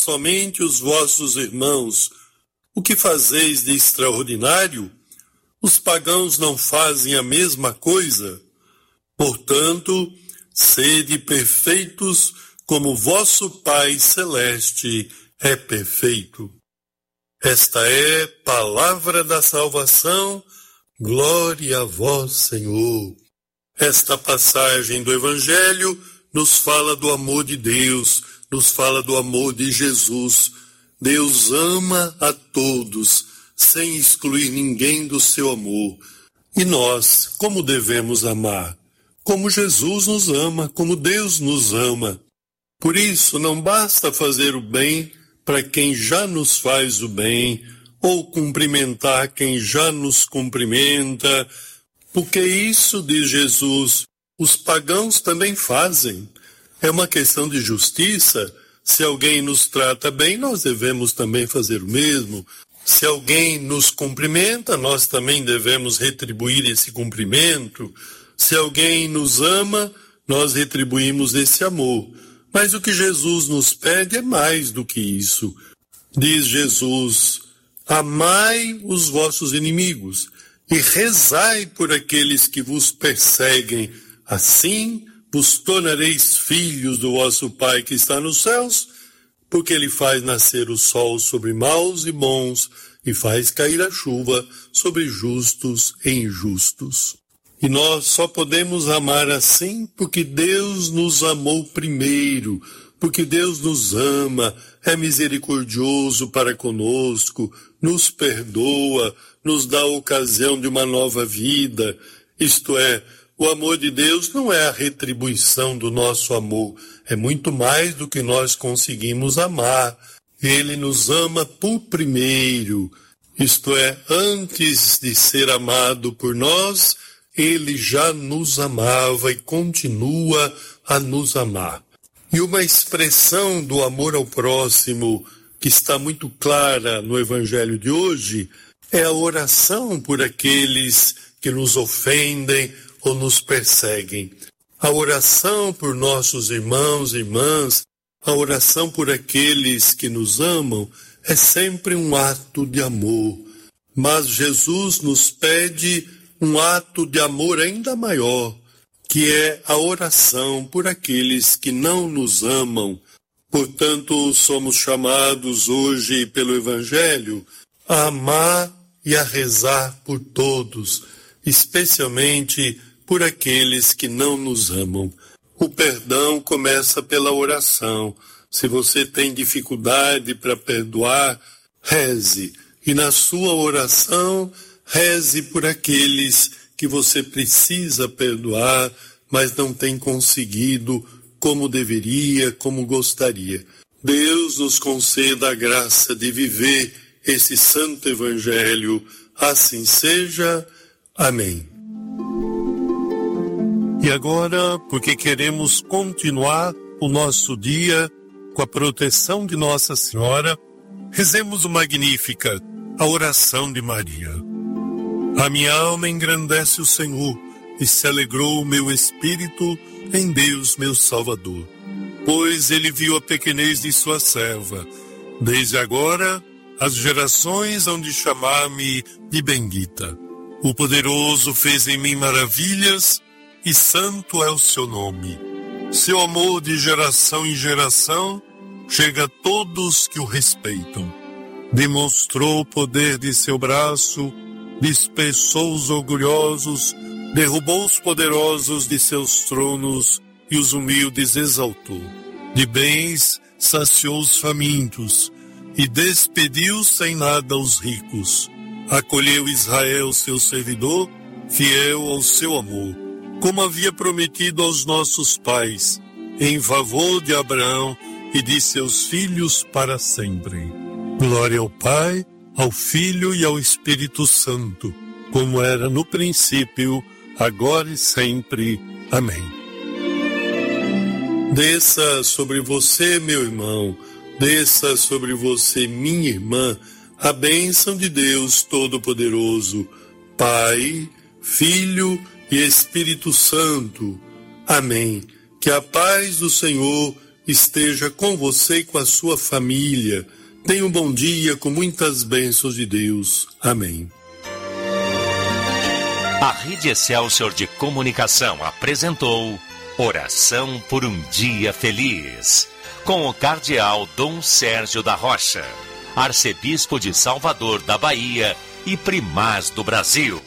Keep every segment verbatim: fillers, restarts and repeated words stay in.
somente os vossos irmãos. O que fazeis de extraordinário? Os pagãos não fazem a mesma coisa? Portanto, sede perfeitos como vosso Pai Celeste é perfeito. Esta é palavra da salvação, glória a vós, Senhor. Esta passagem do Evangelho nos fala do amor de Deus, nos fala do amor de Jesus. Deus ama a todos, sem excluir ninguém do seu amor. E nós, como devemos amar? Como Jesus nos ama, como Deus nos ama. Por isso, não basta fazer o bem para quem já nos faz o bem, ou cumprimentar quem já nos cumprimenta, porque isso, diz Jesus, os pagãos também fazem. É uma questão de justiça. Se alguém nos trata bem, nós devemos também fazer o mesmo. Se alguém nos cumprimenta, nós também devemos retribuir esse cumprimento. Se alguém nos ama, nós retribuímos esse amor. Mas o que Jesus nos pede é mais do que isso. Diz Jesus, amai os vossos inimigos e rezai por aqueles que vos perseguem. Assim vos tornareis filhos do vosso Pai que está nos céus, porque ele faz nascer o sol sobre maus e bons e faz cair a chuva sobre justos e injustos. E nós só podemos amar assim porque Deus nos amou primeiro, porque Deus nos ama, é misericordioso para conosco, nos perdoa, nos dá a ocasião de uma nova vida. Isto é, o amor de Deus não é a retribuição do nosso amor, é muito mais do que nós conseguimos amar. Ele nos ama por primeiro, isto é, antes de ser amado por nós, ele já nos amava e continua a nos amar. E uma expressão do amor ao próximo que está muito clara no Evangelho de hoje é a oração por aqueles que nos ofendem ou nos perseguem. A oração por nossos irmãos e irmãs, a oração por aqueles que nos amam é sempre um ato de amor. Mas Jesus nos pede um ato de amor ainda maior, que é a oração por aqueles que não nos amam. Portanto, somos chamados hoje pelo Evangelho a amar e a rezar por todos, especialmente por aqueles que não nos amam. O perdão começa pela oração. Se você tem dificuldade para perdoar, reze. E na sua oração, reze por aqueles que você precisa perdoar, mas não tem conseguido como deveria, como gostaria. Deus nos conceda a graça de viver esse santo evangelho. Assim seja. Amém. E agora, porque queremos continuar o nosso dia com a proteção de Nossa Senhora, rezemos o Magníficat, a oração de Maria. A minha alma engrandece o Senhor, e se alegrou o meu espírito em Deus, meu Salvador. Pois ele viu a pequenez de sua serva. Desde agora, as gerações hão de chamar-me de bendita. O poderoso fez em mim maravilhas, e santo é o seu nome. Seu amor de geração em geração chega a todos que o respeitam. Demonstrou o poder de seu braço, dispersou os orgulhosos, derrubou os poderosos de seus tronos e os humildes exaltou. De bens saciou os famintos e despediu sem nada os ricos. Acolheu Israel, seu servidor, fiel ao seu amor, como havia prometido aos nossos pais, em favor de Abraão e de seus filhos para sempre. Glória ao Pai, ao Filho e ao Espírito Santo, como era no princípio, agora e sempre. Amém. Desça sobre você, meu irmão, desça sobre você, minha irmã, a bênção de Deus Todo-Poderoso, Pai, Filho e Espírito Santo. Amém. Que a paz do Senhor esteja com você e com a sua família. Tenha um bom dia com muitas bênçãos de Deus. Amém. A Rede Excelsior de Comunicação apresentou Oração por um Dia Feliz, com o cardeal Dom Sérgio da Rocha, arcebispo de Salvador da Bahia e primaz do Brasil.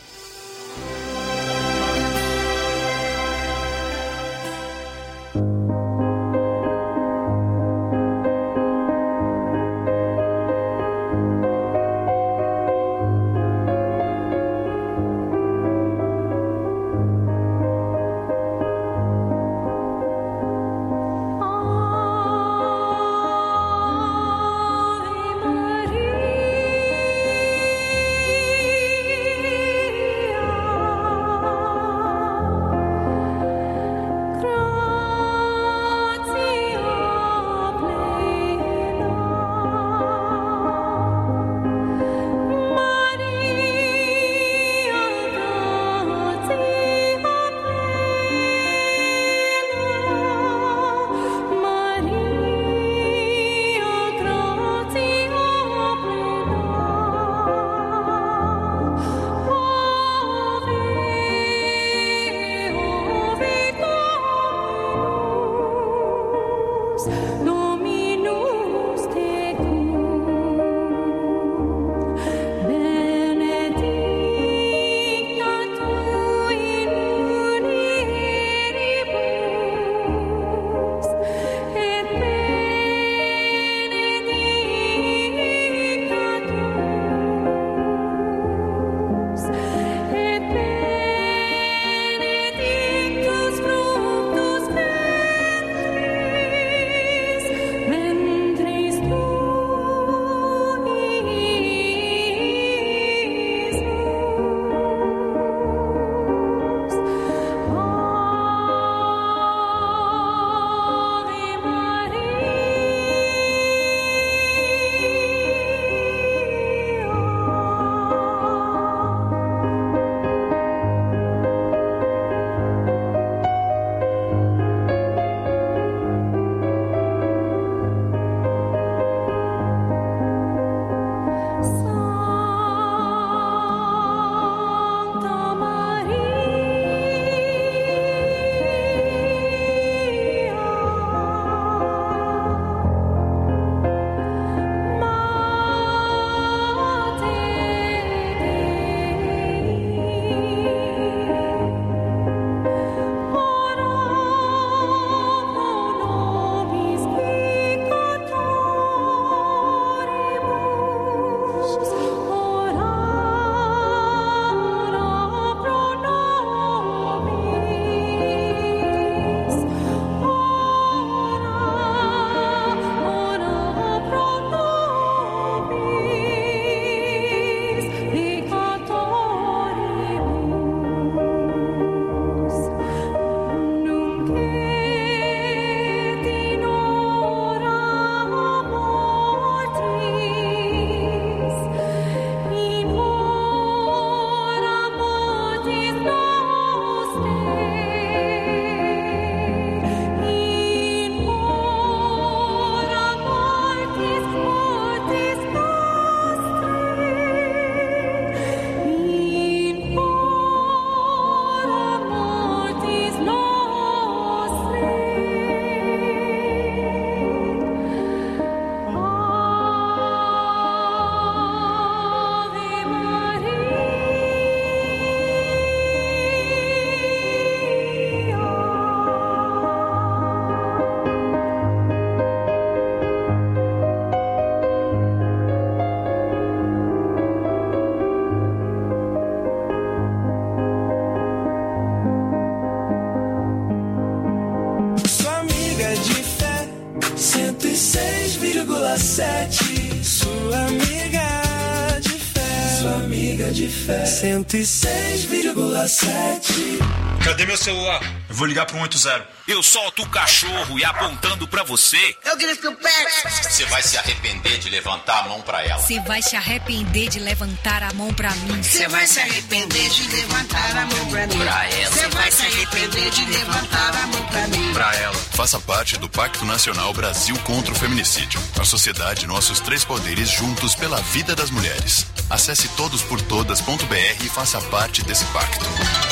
Sua amiga de fé. Sua amiga de fé. cento e seis vírgula sete. Cadê meu celular? Eu vou ligar pro um oito zero. Eu solto o cachorro e apontando pra você. Eu grito o pé. Você vai se arrepender de levantar a mão pra ela. Você vai se arrepender de levantar a mão pra mim. Você vai se arrepender de levantar a mão pra mim. Pra ela. Você vai se arrepender de levantar a mão pra mim. Pra ela. Faça parte do Pacto Nacional Brasil contra o Feminicídio. A sociedade, nossos três poderes juntos pela vida das mulheres. Acesse todos por todas ponto b r e faça parte desse pacto.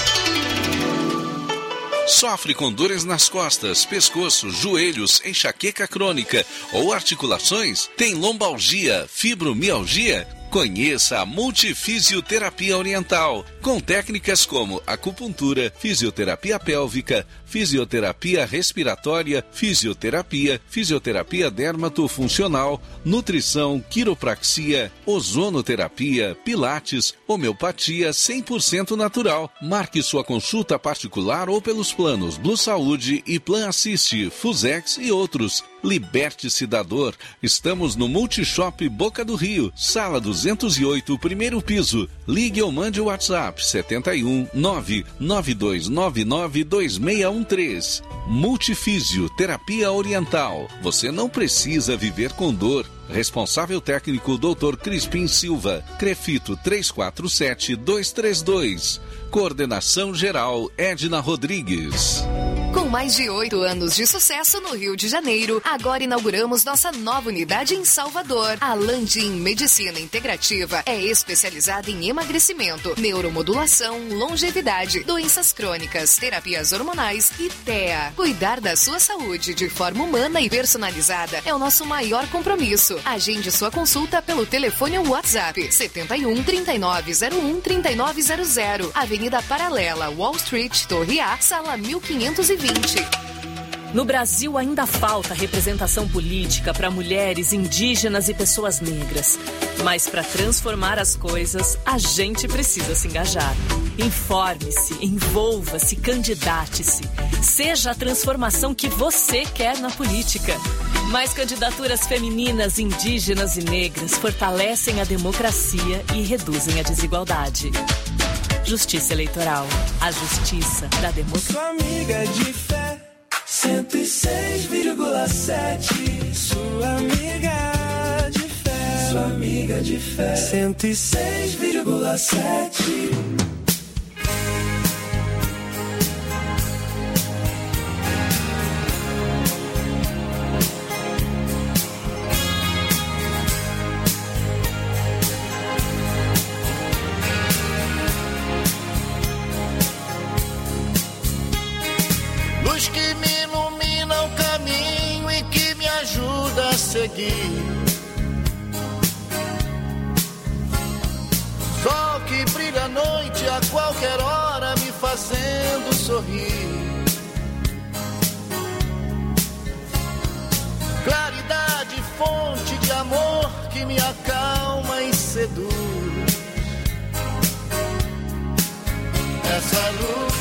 Sofre com dores nas costas, pescoço, joelhos, enxaqueca crônica ou articulações? Tem lombalgia, fibromialgia? Conheça a Multifisioterapia Oriental, com técnicas como acupuntura, fisioterapia pélvica, fisioterapia respiratória, fisioterapia, fisioterapia dermatofuncional, nutrição, quiropraxia, ozonoterapia, pilates, homeopatia cem por cento natural. Marque sua consulta particular ou pelos planos Blue Saúde e Plan Assist, Fusex e outros. Liberte-se da dor. Estamos no Multishop Boca do Rio, sala duzentos e oito, primeiro piso. Ligue ou mande o WhatsApp sete um nove nove dois nove nove dois seis um três. Multifísio Terapia Oriental. Você não precisa viver com dor. Responsável técnico doutor Crispim Silva. Crefito três quatro sete dois três dois. Coordenação geral Edna Rodrigues. Com mais de oito anos de sucesso no Rio de Janeiro, agora inauguramos nossa nova unidade em Salvador. A Landim Medicina Integrativa é especializada em emagrecimento, neuromodulação, longevidade, doenças crônicas, terapias hormonais e T E A. Cuidar da sua saúde de forma humana e personalizada é o nosso maior compromisso. Agende sua consulta pelo telefone ou WhatsApp sete um, trinta e nove zero um, trinta e nove zero zero. Avenida Paralela, Wall Street, Torre A, sala mil quinhentos e vinte. No Brasil ainda falta representação política para mulheres, indígenas e pessoas negras. Mas para transformar as coisas, a gente precisa se engajar. Informe-se, envolva-se, candidate-se. Seja a transformação que você quer na política. Mais candidaturas femininas, indígenas e negras fortalecem a democracia e reduzem a desigualdade. Justiça Eleitoral. A justiça da democracia. Sua amiga de fé, cento e seis vírgula sete. Sua amiga de fé, sua amiga de fé, cento e seis vírgula sete. Luz que me ilumina o caminho e que me ajuda a seguir. Sol que brilha à noite a qualquer hora me fazendo sorrir. Claridade, fonte de amor que me acalma e seduz. Essa luz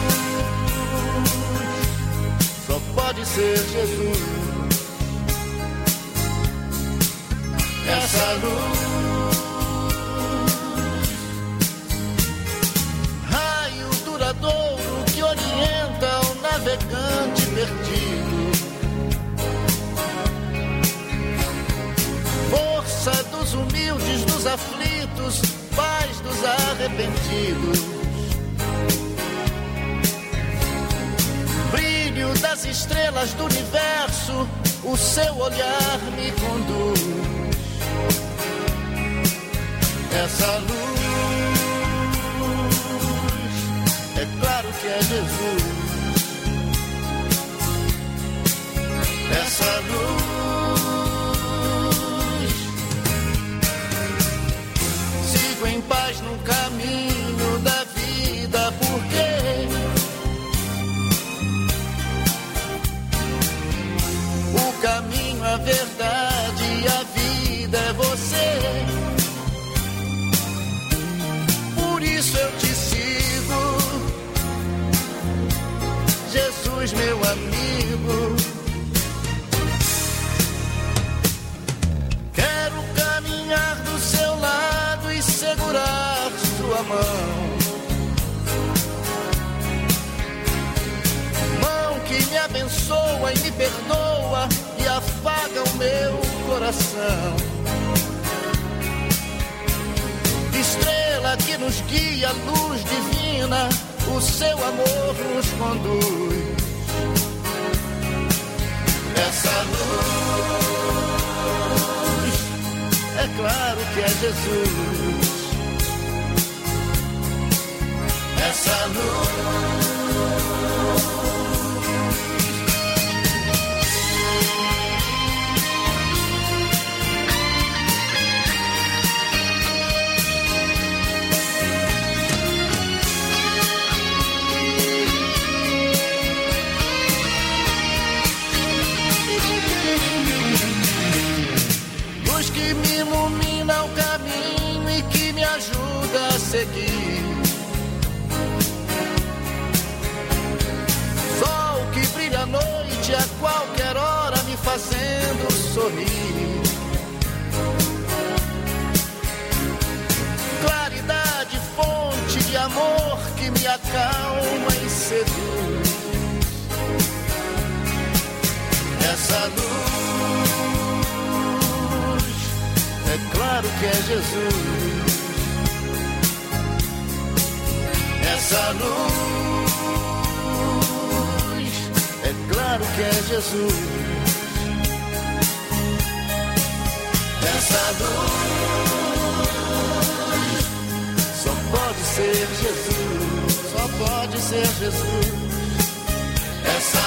só pode ser Jesus. Essa luz, raio duradouro que orienta o navegante perdido. Força dos humildes, dos aflitos, paz dos arrependidos. Brilho das estrelas do universo, o seu olhar me conduz. Essa luz, é claro que é Jesus. Essa luz, sigo em paz no caminho da vida, porque o caminho, a verdade e a vida é você. no meu coração. Estrela que nos guia, luz divina, o seu amor nos conduz. Essa luz, é claro que é Jesus. Essa luz. Luz que me ilumina o caminho e que me ajuda a seguir. Sol que brilha à noite a qualquer hora me fazendo sorrir. Claridade, fonte de amor que me acalma e seduz. Essa luz, é claro que é Jesus. Essa luz, é claro que é Jesus. Essa luz, só pode ser Jesus. Só pode ser Jesus. Essa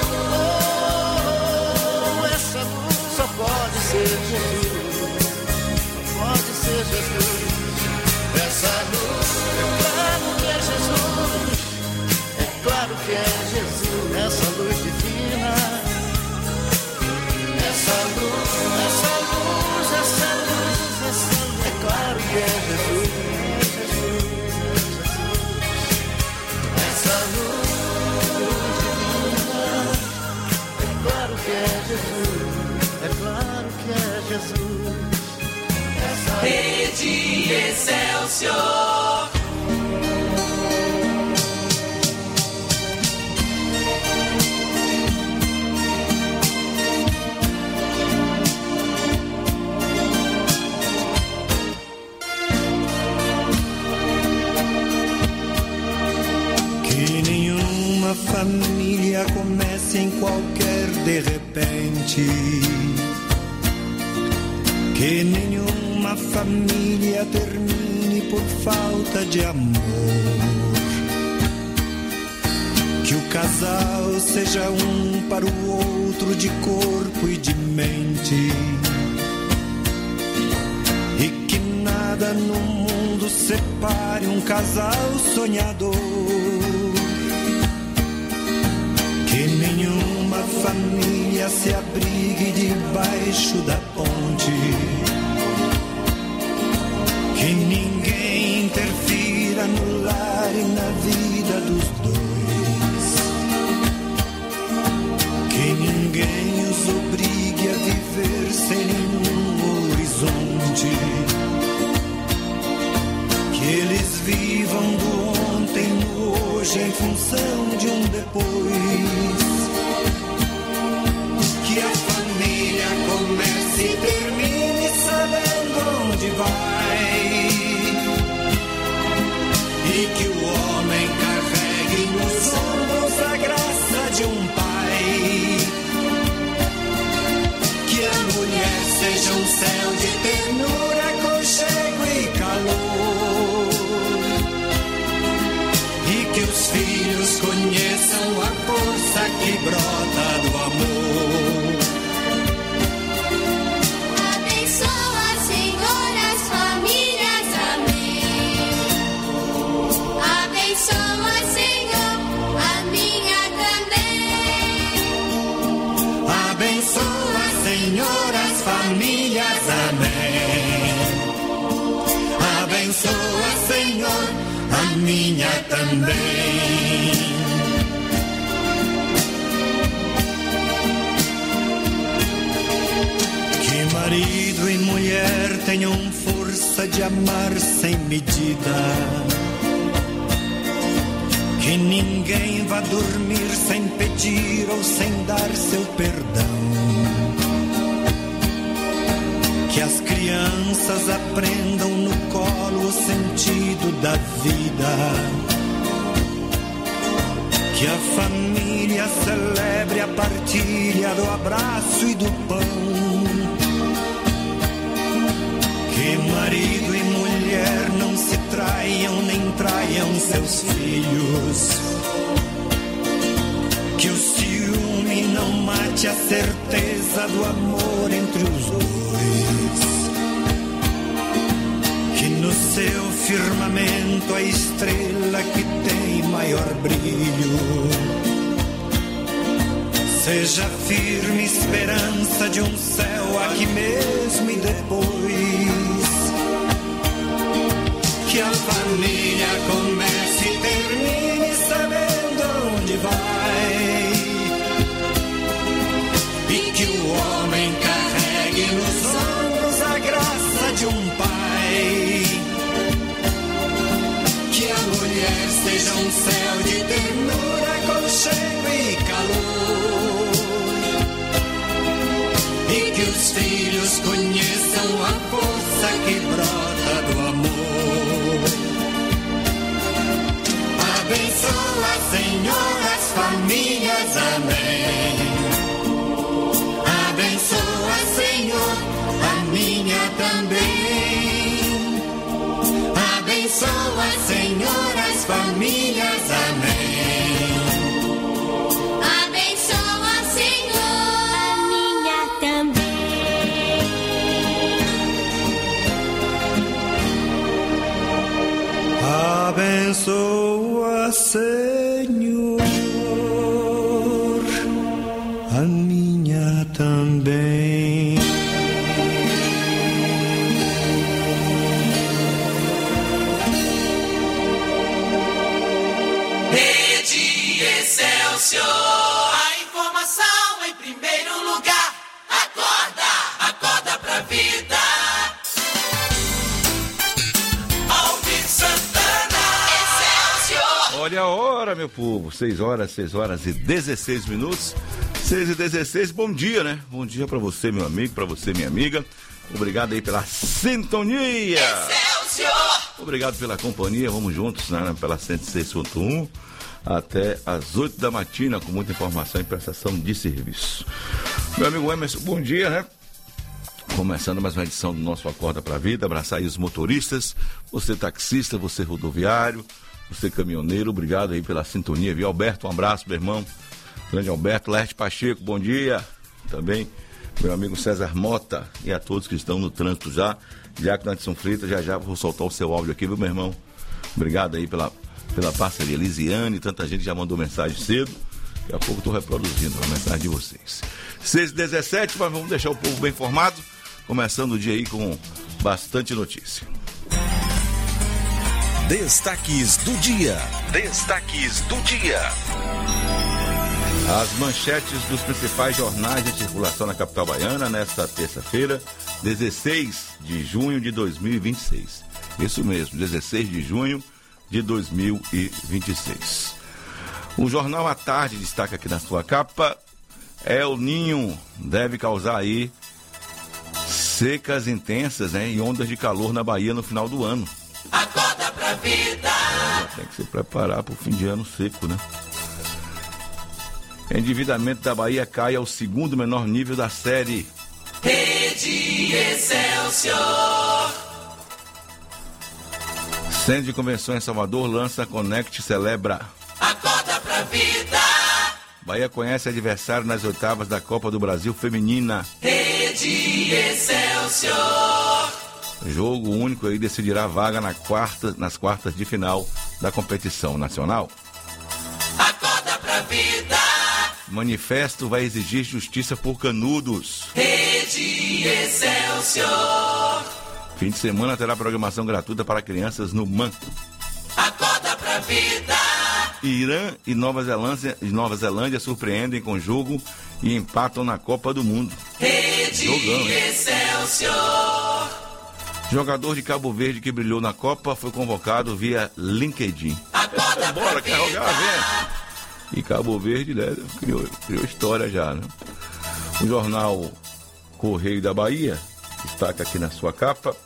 luz, essa luz, só pode ser Jesus. Pode ser Jesus. Essa luz, é claro que é Jesus. É claro que é Jesus. Essa luz divina. Essa luz, essa luz, essa luz, essa luz. É claro que é Jesus. Essa luz divina. É claro que é Jesus. É claro que é Jesus. Rede Excelsior. Que nenhuma família comece em qualquer de repente. Que nenhuma família termine por falta de amor. Que o casal seja um para o outro de corpo e de mente. E que nada no mundo separe um casal sonhador. Que nenhuma família se abrigue debaixo da ponte. Que ninguém interfira no lar e na vida dos dois. Que ninguém os obrigue a viver sem nenhum horizonte. Que eles vivam do ontem no hoje em função de um depois. Que a família comece e termine sabendo onde vai. E que o homem carregue nos ombros a graça de um pai. Que a mulher seja um céu de ternura, aconchego e calor. E que os filhos conheçam a força que brota do amor. Abençoa, Senhor, as famílias, amém. Abençoa, Senhor, a minha também. Abençoa, Senhor, as famílias, amém. Abençoa, Senhor, a minha também. Que marido e mulher tenham força de amar sem medida. Que ninguém vá dormir sem pedir ou sem dar seu perdão. Que as crianças aprendam no colo o sentido da vida. Que a família celebre a partilha do abraço e do pão. Que marido e mulher não se traiam nem traiam seus filhos. Que o ciúme não mate a certeza do amor entre os dois. Que no seu firmamento a estrela que tem maior brilho seja firme esperança de um céu aqui mesmo e depois. Que a família comece e termine sabendo onde vai. E que o homem carregue nos ombros a graça de um pai. Que a mulher seja um céu de ternura, aconchego e calor. E que os filhos conheçam a força que brota do amor. Abençoa, Senhor, as famílias, amém. Abençoa, Senhor, a minha também. Abençoa, Senhor, as famílias, amém. Abençoa, Senhor, a minha também. Abençoa, Senhor, a minha também. Rede Excelsior, a informação em primeiro lugar. Acorda, acorda pra vida. Alvin Santana, Excelsior. Olha a hora, meu povo, seis horas, seis horas e dezesseis minutos, seis e dezesseis, bom dia, né? Bom dia pra você, meu amigo, pra você, minha amiga. Obrigado aí pela sintonia. Excelsior. Obrigado pela companhia, vamos juntos, né, pela cento e seis ponto um até as oito da matina com muita informação e prestação de serviço. Meu amigo Emerson, bom dia, né? Começando mais uma edição do nosso Acorda pra Vida, abraçar aí os motoristas, você taxista, você rodoviário, você caminhoneiro, obrigado aí pela sintonia, viu? Alberto, um abraço, meu irmão, grande Alberto. Leste Pacheco, bom dia, também meu amigo César Mota e a todos que estão no trânsito já. Diácono Anderson Freitas, já já vou soltar o seu áudio aqui, viu, meu irmão? Obrigado aí pela, pela parceria. Lisiane, tanta gente já mandou mensagem cedo. Daqui a pouco estou reproduzindo a mensagem de vocês. seis e dezessete, mas vamos deixar o povo bem informado. Começando o dia aí com bastante notícia. Destaques do dia. Destaques do dia. As manchetes dos principais jornais de circulação na capital baiana nesta terça-feira, dezesseis de junho de dois mil e vinte e seis. Isso mesmo, dezesseis de junho de dois mil e vinte e seis. O Jornal à Tarde destaca aqui na sua capa: El Ninho deve causar aí secas intensas, né, e ondas de calor na Bahia no final do ano. Acorda pra vida. É, tem que se preparar para o fim de ano seco, né? Endividamento da Bahia cai ao segundo menor nível da série. Rede Excelsior. Centro de Convenções em Salvador lança Connect celebra. Acorda pra vida. Bahia conhece adversário nas oitavas da Copa do Brasil Feminina. Rede Excelsior. Jogo único aí decidirá a vaga na quarta, nas quartas de final da competição nacional. Acorda pra vida. Manifesto vai exigir justiça por Canudos. Rede Excelsior. Fim de semana terá programação gratuita para crianças no M A N. Acorda pra vida. Irã e Nova Zelândia, Nova Zelândia surpreendem com jogo e empatam na Copa do Mundo. Rede Jogão, Excelsior. Jogador de Cabo Verde que brilhou na Copa foi convocado via LinkedIn. Acorda Bora, pra quer vida. jogar, vem. E Cabo Verde, né, criou, criou história já, né? O jornal Correio da Bahia destaque aqui na sua capa.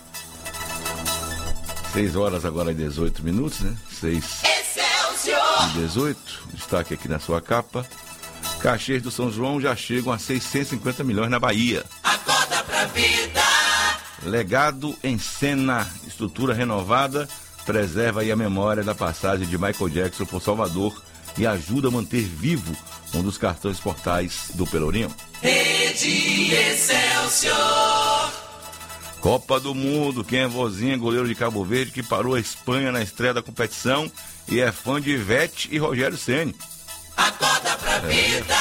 seis horas agora e dezoito minutos, né? seis e dezoito. Destaque aqui na sua capa. Caxias do São João já chegam a seiscentos e cinquenta milhões na Bahia. Acorda pra vida. Legado em cena, estrutura renovada, preserva aí a memória da passagem de Michael Jackson por Salvador e ajuda a manter vivo um dos cartões portais do Pelourinho. Rede Excelsior. Copa do Mundo, quem é vozinha, goleiro de Cabo Verde, que parou a Espanha na estreia da competição e é fã de Ivete e Rogério Ceni. Acorda pra vida.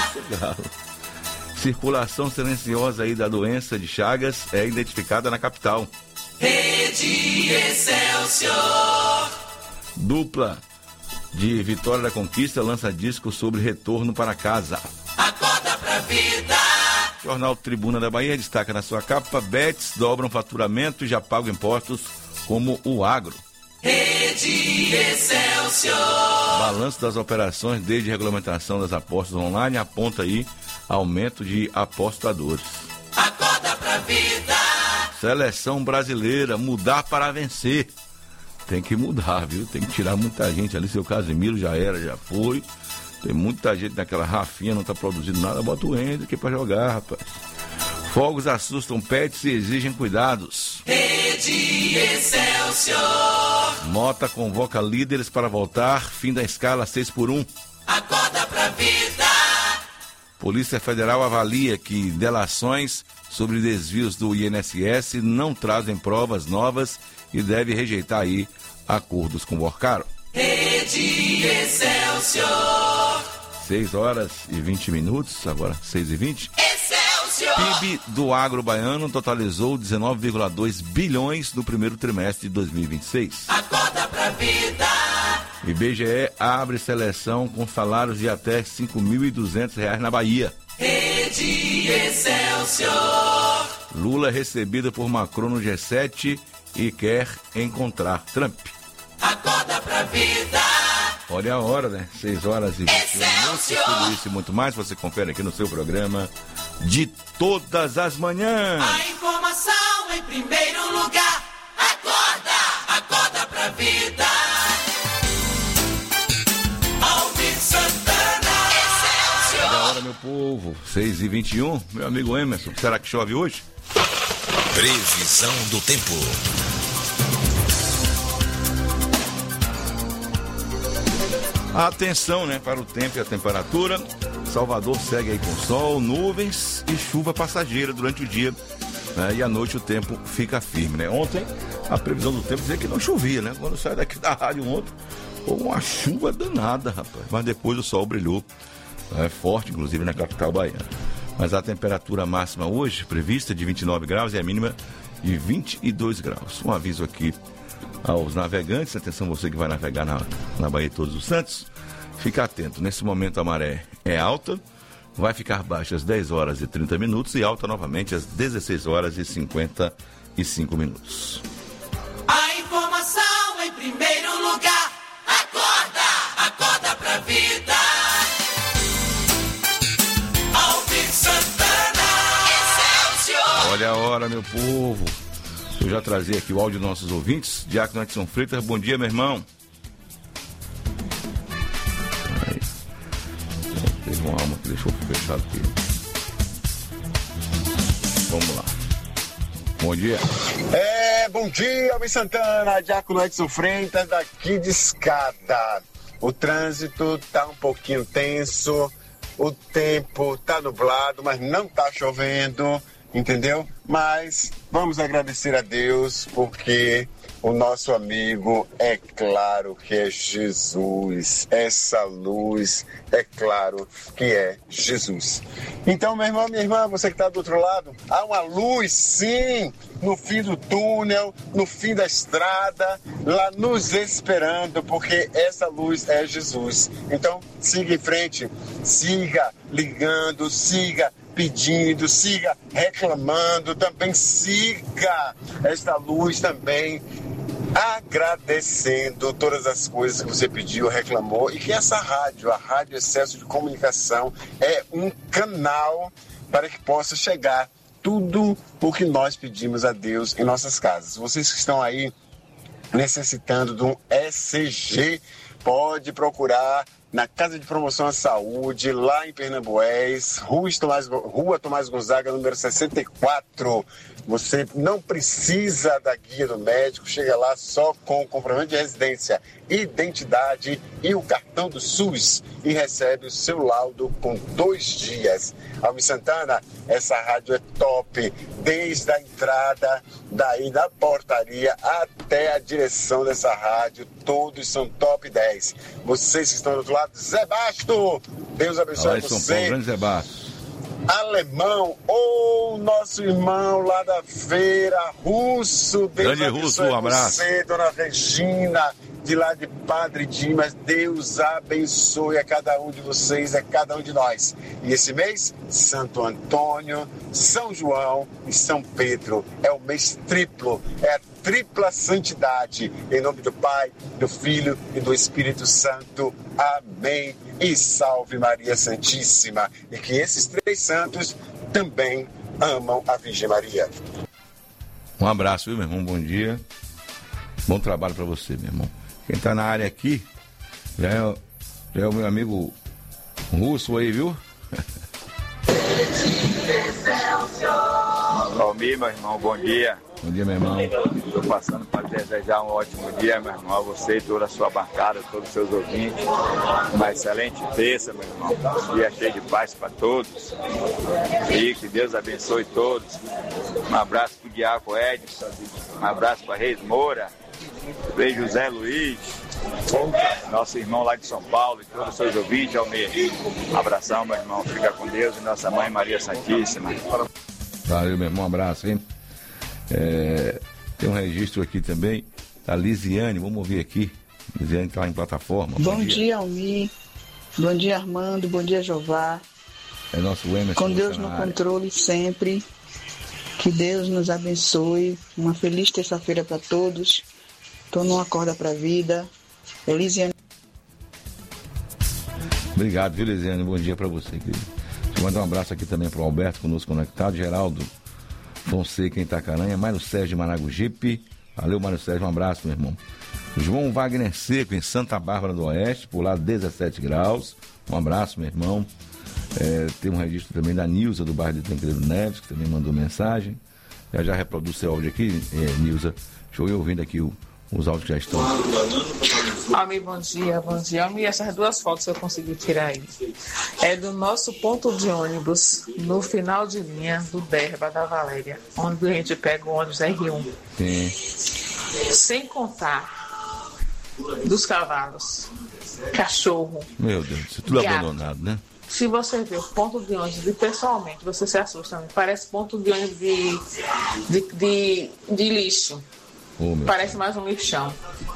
É, circulação silenciosa aí da doença de Chagas é identificada na capital. Rede Excelsior. Dupla de Vitória da Conquista lança disco sobre retorno para casa. Acorda pra vida. Jornal Tribuna da Bahia destaca na sua capa: Bets dobram faturamento e já pagam impostos como o agro. Rede Excelsior. Balanço das operações desde a regulamentação das apostas online aponta aí aumento de apostadores. Acorda pra vida. Seleção brasileira, mudar para vencer. Tem que mudar, viu? Tem que tirar muita gente ali. Seu Casemiro já era, já foi. Tem muita gente naquela Rafinha, não tá produzindo nada. Bota o Hendrick aqui pra jogar, rapaz. Fogos assustam pets e exigem cuidados. Rede Excelsior. Mota convoca líderes para voltar. Fim da escala seis por um. Acorda pra vida. Polícia Federal avalia que delações sobre desvios do I N S S não trazem provas novas e deve rejeitar aí acordos com o Worcaro. Rede Excelsior. seis horas e vinte minutos, agora seis e vinte. Excelsior. P I B do agro baiano totalizou dezenove vírgula dois bilhões no primeiro trimestre de dois mil e vinte e seis. Acorda pra vida. I B G E abre seleção com salários de até cinco mil e duzentos reais na Bahia. Rede Excelsior. Lula é recebido por Macron no G sete e quer encontrar Trump. Acorda pra vida. Olha a hora, né? seis horas e vinte minutos. Tudo isso e muito mais você confere aqui no seu programa de todas as manhãs. A informação em primeiro lugar. Acorda, acorda pra vida. Alvin Santana. Excelsior. Olha a hora, meu povo. seis e vinte e um. Meu amigo Emerson, será que chove hoje? Previsão do tempo. Atenção, né, para o tempo e a temperatura. Salvador segue aí com sol, nuvens e chuva passageira durante o dia, né, e à noite o tempo fica firme, né? Ontem a previsão do tempo dizia que não chovia, né? Quando eu saí daqui da rádio ontem, foi uma chuva danada, rapaz. Mas depois o sol brilhou, é forte, inclusive na capital baiana. Mas a temperatura máxima hoje prevista de vinte e nove graus e a mínima de vinte e dois graus. Um aviso aqui aos navegantes, atenção você que vai navegar na, na Baía de Todos os Santos, fica atento, nesse momento a maré é alta, vai ficar baixa às dez horas e trinta minutos e alta novamente às dezesseis horas e cinquenta e cinco minutos. A informação em primeiro lugar. Acorda, acorda pra vida. Alvin Santana. Excelsior. Olha a hora, meu povo. Eu já trazia aqui o áudio dos nossos ouvintes. Diácono Edson Freitas, bom dia, meu irmão. Aí. Teve uma alma que deixou fechado aqui. Vamos lá. Bom dia. É, bom dia, Alvin Santana, Diácono Edson Freitas, daqui de Escada. O trânsito tá um pouquinho tenso, o tempo tá nublado, mas não tá chovendo, entendeu? Mas vamos agradecer a Deus, porque o nosso amigo, é claro que é Jesus. Essa luz, é claro que é Jesus. Então, meu irmão, minha irmã, você que está do outro lado, há uma luz, sim, no fim do túnel, no fim da estrada, lá nos esperando, porque essa luz é Jesus. Então, siga em frente, siga ligando, siga pedindo, siga reclamando, também siga esta luz também, agradecendo todas as coisas que você pediu, reclamou, e que essa rádio, a Rádio Excelsior de Comunicação, é um canal para que possa chegar tudo o que nós pedimos a Deus em nossas casas. Vocês que estão aí necessitando de um E C G, pode procurar na Casa de Promoção à Saúde, lá em Pernambués, Rua Tomás, Rua Tomás Gonzaga, número sessenta e quatro. Você não precisa da guia do médico, chega lá só com o comprovante de residência, identidade e o cartão do SUS e recebe o seu laudo com dois dias. Almir Santana, essa rádio é top, desde a entrada, daí da portaria até a direção dessa rádio, todos são top dez. Vocês que estão do outro lado, Zé Basto, Deus abençoe você. São Paulo, grande Zé Basto. Alemão, ou oh, nosso irmão lá da feira, Russo, Deus grande Russo, um abraço. Você, dona Regina, de lá de Padre Dimas, Deus abençoe a cada um de vocês, a cada um de nós. E esse mês, Santo Antônio, São João e São Pedro, é o mês triplo, é a tripla santidade, em nome do Pai, do Filho e do Espírito Santo. Amém. E salve Maria Santíssima. E que esses três santos também amam a Virgem Maria. Um abraço, viu, meu irmão? Bom dia. Bom trabalho para você, meu irmão. Quem tá na área aqui já é, já é o meu amigo Russo aí, viu? Almir, meu irmão, bom dia. Bom dia, meu irmão. Estou passando para desejar um ótimo dia, meu irmão, a você e toda a sua bancada, todos os seus ouvintes. Uma excelente terça, meu irmão. Um dia cheio de paz para todos. E que Deus abençoe todos. Um abraço para o Diaco Edson. Um abraço para Reis Moura. Beijo, José Luiz. Nosso irmão lá de São Paulo e todos os seus ouvintes, Almir. Um abração, meu irmão. Fica com Deus e nossa mãe Maria Santíssima. Valeu, meu irmão. Um abraço, hein? É, tem um registro aqui também da Lisiane, vamos ouvir aqui. Lisiane está lá em plataforma. Bom, bom dia, dia Almir. Bom dia, Armando. Bom dia, Jová. É nosso Emerson. Com Deus no controle sempre. Que Deus nos abençoe. Uma feliz terça-feira para todos. Estou numa corda para a vida. É Lisiane. Obrigado, viu, Lisiane? Bom dia para você, querido. Deixa eu mandar um abraço aqui também para o Alberto, conosco conectado. Geraldo Fonseca em Itacaranha, Mário Sérgio de Maragogipe. Valeu, Mário Sérgio, um abraço, meu irmão. João Wagner Seco em Santa Bárbara do Oeste, por lá dezessete graus. Um abraço, meu irmão. É, tem um registro também da Nilza do bairro de Tancredo Neves, que também mandou mensagem. Já já reproduz seu áudio aqui, é, Nilza. Deixa eu ir ouvindo aqui o, os áudios que já estão. Almir, bom dia, bom dia. Almir, essas duas fotos eu consegui tirar aí. É do nosso ponto de ônibus, no final de linha do Derba da Valéria, onde a gente pega o ônibus R um. Sim. Sem contar dos cavalos, cachorro. Meu Deus, isso tudo gato. Abandonado, né? Se você vê o ponto de ônibus de pessoalmente, você se assusta também. Parece ponto de ônibus de, de, de, de lixo. Oh, parece mais um lixão.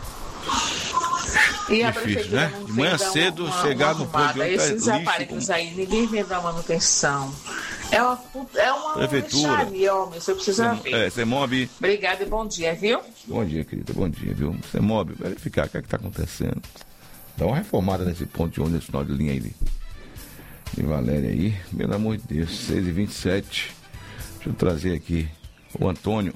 E a prefeitura, né? De manhã cedo, uma, chegar uma no ponto de ônibus. Esses aparelhos aí, ninguém vem dar manutenção. É uma, é uma prefeitura. Lixaria, homem, você precisa Cê, ver. É, CEMOB. Obrigada e bom dia, viu? Bom dia, querida, bom dia, viu? CEMOB, verificar o que é que tá acontecendo. Dá uma reformada nesse ponto de ônibus, nesse final de linha aí. De Valéria aí, pelo amor de Deus, seis e vinte e sete. Deixa eu trazer aqui o Antônio.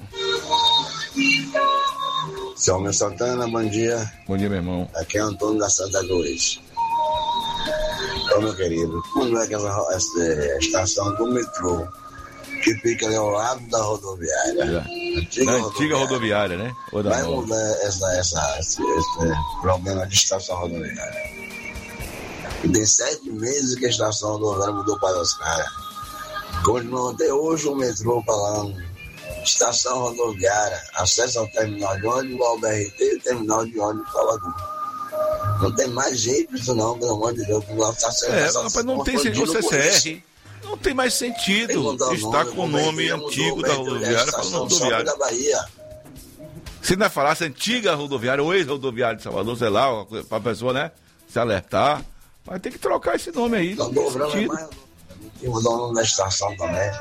Seu Almir Santana, bom dia. Bom dia, meu irmão. Aqui é o Antônio da Santa Cruz. Ô, meu querido, quando é aquela essa, estação do metrô que fica ali ao lado da rodoviária? É. Antiga, rodoviária. antiga rodoviária, né? Ou da vai nova? mudar essa, essa, esse, esse problema de estação rodoviária. E tem sete meses que a estação rodoviária mudou para os caras. Continua até hoje o metrô falando. Estação rodoviária, acesso ao terminal de ônibus, ao B R T e o terminal de ônibus Salvador. Não tem mais jeito isso não, pelo amor de Deus. Tá é, rapaz, não tem sentido. O C C R não tem mais sentido. Está com o nome antigo da rodoviária falando rodoviária. Da Bahia. Se não falasse antiga rodoviária ou ex-rodoviária de Salvador, sei lá, para a pessoa, né, se alertar, mas tem que trocar esse nome aí. Não tem sentido. E mudar o nome da estação também.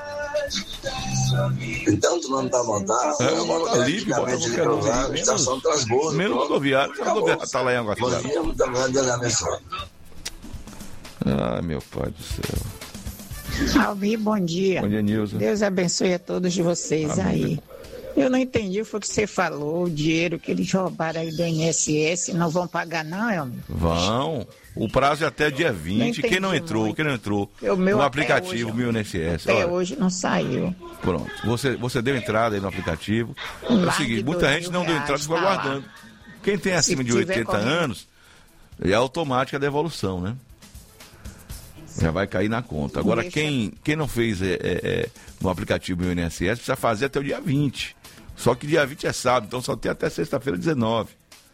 Então tu não tá montado. É, bota livre, bota qualquer nome. Estação Transbordo. Menos rodoviária. A rodoviária tá lá em Água Clara. Bom dia, muito obrigado, Deus abençoe. Ai, meu pai do céu. Albi, bom dia. Bom dia, Nilza. Deus abençoe a todos vocês. Amém. Aí. Eu não entendi, foi o que você falou, o dinheiro que eles roubaram aí do I N S S, não vão pagar não, Elmi? Vão. O prazo é até dia vinte. Não quem não entrou, muito. quem não entrou no aplicativo Meu I N S S. Até olha, hoje não saiu. Pronto. Você, você deu entrada aí no aplicativo. É o seguinte, muita gente não deu entrada e ficou aguardando. Quem tem acima de oitenta anos, é automática a devolução, né? Já vai cair na conta. Agora, quem, quem não fez é, é, é, no aplicativo Meu I N S S, precisa fazer até o dia vinte. Só que dia vinte é sábado, então só tem até sexta-feira dezenove.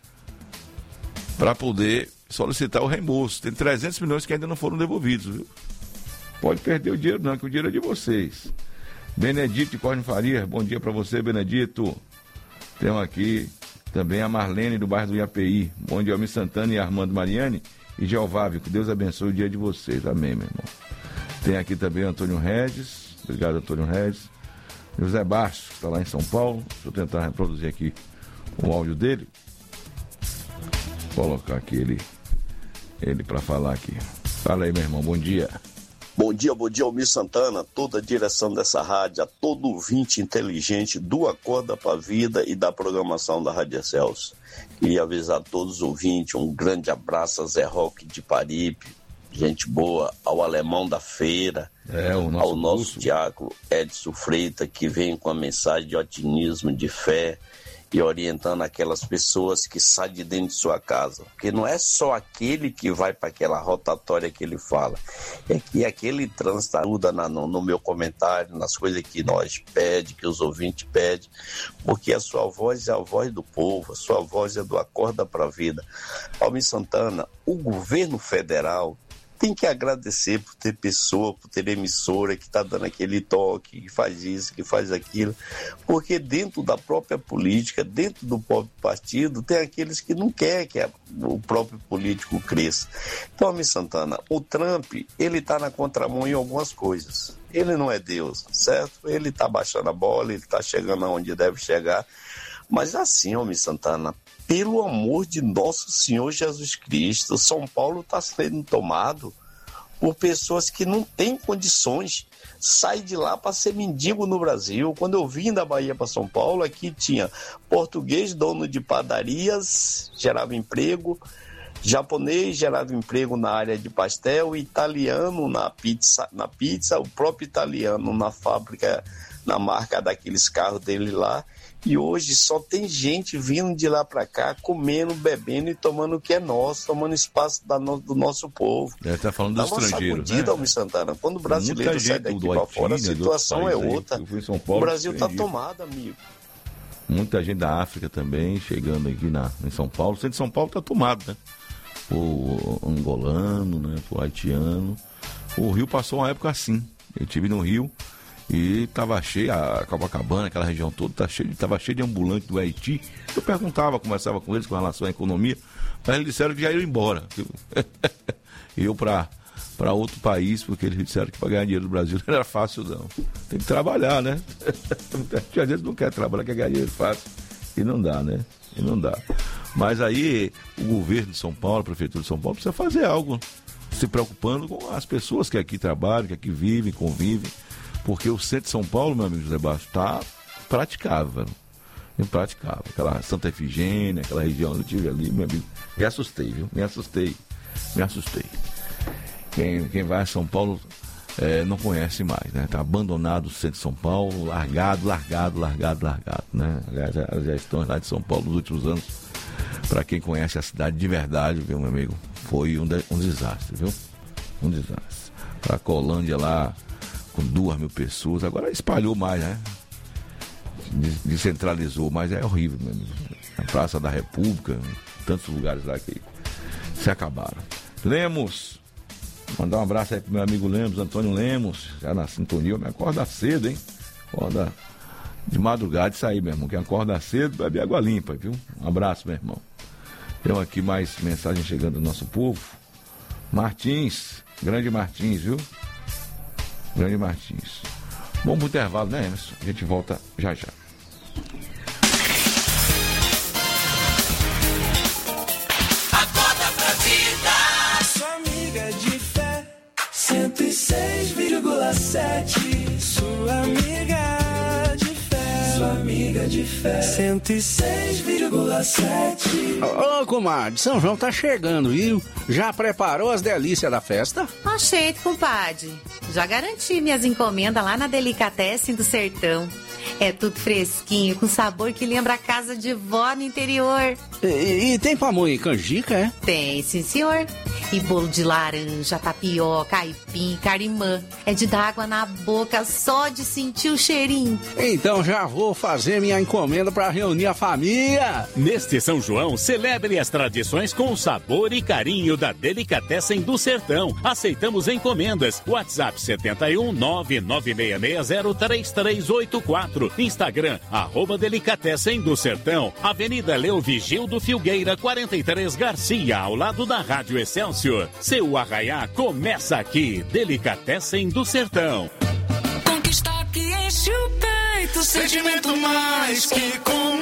Para poder solicitar o reembolso. Tem trezentos milhões que ainda não foram devolvidos, viu? Pode perder o dinheiro não, que o dinheiro é de vocês. Benedito de Córne Faria, bom dia para você, Benedito. Temos aqui também a Marlene do bairro do Iapeí. Bom dia, Almir Santana e Armando Mariani e Jeovávio, que Deus abençoe o dia de vocês. Amém, meu irmão. Tem aqui também o Antônio Regis. Obrigado, Antônio Regis. José Bastos, que está lá em São Paulo. Deixa eu tentar reproduzir aqui o áudio dele. Vou colocar aqui ele, ele para falar aqui. Fala aí, meu irmão, bom dia. Bom dia, bom dia, Almir Santana, toda a direção dessa rádio, a todo ouvinte inteligente do Acorda para a Vida e da programação da Rádio Excelsior. Queria avisar a todos os ouvintes, um grande abraço a Zé Roque de Paripe, gente boa, ao Alemão da Feira, é, o nosso ao nosso diácono Edson Freitas, que vem com a mensagem de otimismo, de fé, e orientando aquelas pessoas que saem de dentro de sua casa. Porque não é só aquele que vai para aquela rotatória que ele fala. É que aquele trânsito ajuda na, no, no meu comentário, nas coisas que nós pedimos, que os ouvintes pedem, porque a sua voz é a voz do povo, a sua voz é do Acorda para a Vida. Almir Santana, o governo federal tem que agradecer por ter pessoa, por ter emissora que está dando aquele toque, que faz isso, que faz aquilo, porque dentro da própria política, dentro do próprio partido, tem aqueles que não querem que o próprio político cresça. Então, Almir Santana, o Trump, ele está na contramão em algumas coisas. Ele não é Deus, certo? Ele está baixando a bola, ele está chegando aonde deve chegar, mas assim, Almir Santana, pelo amor de nosso Senhor Jesus Cristo, São Paulo está sendo tomado por pessoas que não têm condições. Sai de lá para ser mendigo no Brasil. Quando eu vim da Bahia para São Paulo, aqui tinha português, dono de padarias, gerava emprego, japonês gerava emprego na área de pastel, italiano na pizza, na pizza, o próprio italiano na fábrica, na marca daqueles carros dele lá. E hoje só tem gente vindo de lá para cá, comendo, bebendo e tomando o que é nosso, tomando espaço da no, do nosso povo. É, tá falando dos estrangeiros, né? Almir Santana. Quando o brasileiro sai daqui para fora, a situação é outra. O Brasil está tomado, amigo. Muita gente da África também chegando aqui na, em São Paulo. O centro de São Paulo está tomado, né? O angolano, né? O haitiano. O Rio passou uma época assim. Eu estive no Rio. E tava cheio, a Copacabana, aquela região toda, tá cheio, tava cheio de ambulantes do Haiti. Eu perguntava, conversava com eles com relação à economia, mas eles disseram que já iam embora. Eu para para outro país, porque eles disseram que para ganhar dinheiro no Brasil não era fácil, não. Tem que trabalhar, né? Às vezes não quer trabalhar, quer ganhar dinheiro fácil. E não dá, né? E não dá. Mas aí o governo de São Paulo, a prefeitura de São Paulo, precisa fazer algo, se preocupando com as pessoas que aqui trabalham, que aqui vivem, convivem. Porque o centro de São Paulo, meu amigo José Bastos, está praticável. Impraticável. Aquela Santa Efigênia, aquela região onde eu estive ali, meu amigo. Me assustei, viu? Me assustei. Me assustei. Quem, quem vai a São Paulo é, não conhece mais, né? Está abandonado o centro de São Paulo, largado, largado, largado, largado, né? Já, já estão lá de São Paulo nos últimos anos. Para quem conhece a cidade de verdade, viu, meu amigo? Foi um, de, um desastre, viu? Um desastre. Para a Colândia lá, com duas mil pessoas, agora espalhou mais, né? Descentralizou, mas é horrível, meu amigo. Na Praça da República, tantos lugares lá que se acabaram. Lemos, mandar um abraço aí pro meu amigo Lemos, Antônio Lemos, já na sintonia, me acorda cedo, hein? Acorda de madrugada, isso aí, meu irmão, quem acorda cedo, bebe água limpa, viu? Um abraço, meu irmão. Tem aqui mais mensagem chegando do nosso povo. Martins, grande Martins, viu? Grande Martins. Bom pro intervalo, né, Emerson? A gente volta já já. Acorda pra vida. Sua amiga de fé, cento e e seis vírgula sete, sua amiga de fé. Sua amiga de fé. cento e seis vírgula sete. Ô, ô, comadre, São João tá chegando, viu? Já preparou as delícias da festa? Achei, compadre. Já garanti minhas encomendas lá na Delicatessen do Sertão. É tudo fresquinho, com sabor que lembra a casa de vó no interior. E, e, e tem pamonha e canjica, é? Tem, sim, senhor. E bolo de laranja, tapioca, aipim, carimã. É de dar água na boca só de sentir o cheirinho. Então já vou fazer minha encomenda para reunir a família. Neste São João, celebre as tradições com o sabor e carinho da Delicatessen do Sertão. Aceitamos encomendas. WhatsApp sete um nove nove seis seis zero três três oito quatro. Instagram, arroba Delicatessen do Sertão. Avenida Leovigildo Filgueira, quarenta e três Garcia, ao lado da Rádio Excelsior. Seu arraiá começa aqui. Delicatessen do Sertão. Conquista que enche o peito, sentimento mais que comum.